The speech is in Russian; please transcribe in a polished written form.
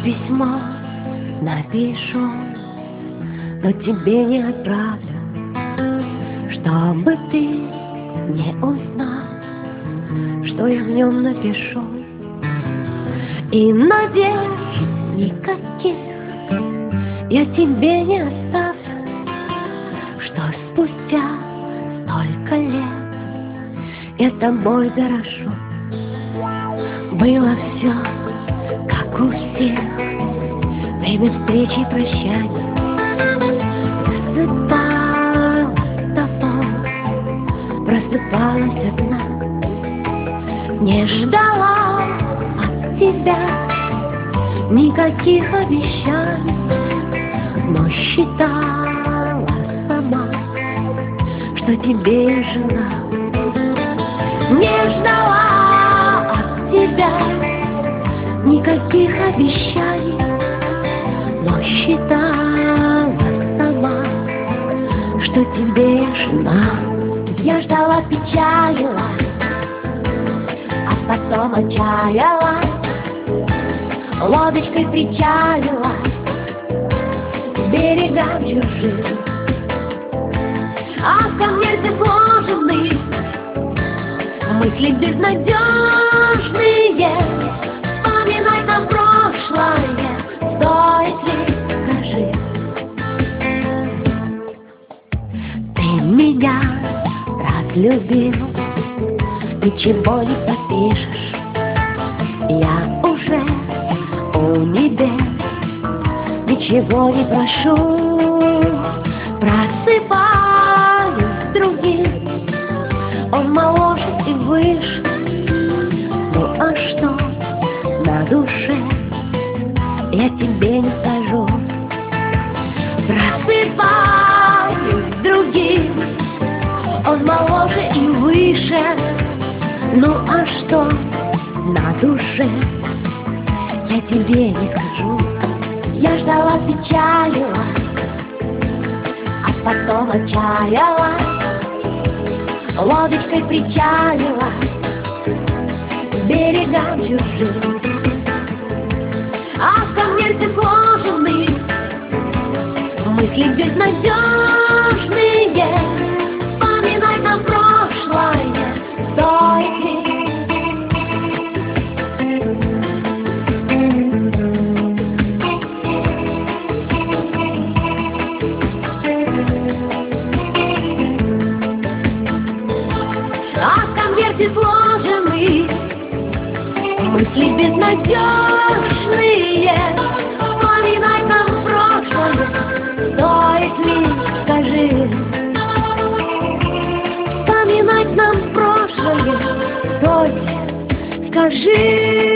письмо напишу, но тебе не отправлю, чтобы ты не узнал, что я в нем напишу. И надежд никаких я тебе не оставлю, что спустя столько лет я тобой дорожу. Было все как у всех, время встречи и прощаний. Засыпала с тобой, просыпалась одна, не ждала от тебя никаких обещаний, но считала сама, что тебе я жена. Не ждала от тебя никаких обещаний, но считала сама, что тебе я жена. Я ждала, печалилась, а потом отчаялась, лодочкой причалилась к берегам чужим. А в конверте сложены мысли безнадежные. Вспоминать нам прошлое стоит ли, скажи? Ты меня разлюбил, ничего не попишешь. Я уже у небес ничего не прошу. Просыпаюсь с другим, он моложе и выше. Ну а что на душе, я тебе не скажу. Просыпаюсь с другим, он моложе и выше. Ну а что на душе, я тебе не скажу. Я ждала, печалилась, а потом отчаялась, лодочкой причалилась к берегам чужим. А в конверте сложены мысли безнадежные. Вспоминать нам прошлое стоит ли? Сложены мысли безнадежные. Вспоминать нам прошлое стоит ли, скажи? Вспоминать нам прошлое стоит ли, скажи?